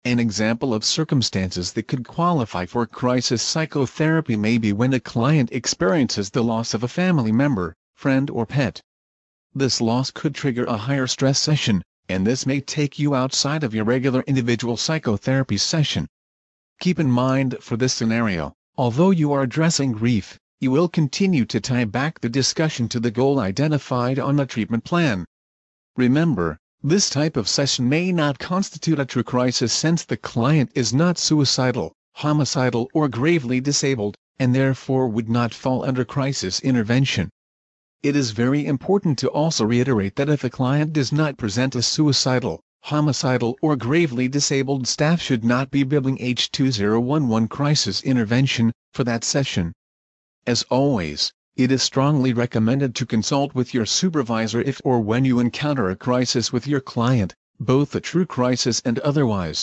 An example of circumstances that could qualify for crisis psychotherapy may be when a client experiences the loss of a family member, friend or pet. This loss could trigger a higher stress session, and this may take you outside of your regular individual psychotherapy session. Keep in mind for this scenario, although you are addressing grief, you will continue to tie back the discussion to the goal identified on the treatment plan. Remember, this type of session may not constitute a true crisis since the client is not suicidal, homicidal or gravely disabled, and therefore would not fall under crisis intervention. It is very important to also reiterate that if a client does not present as suicidal, homicidal or gravely disabled, staff should not be billing H2011 crisis intervention for that session. As always, it is strongly recommended to consult with your supervisor if or when you encounter a crisis with your client, both a true crisis and otherwise.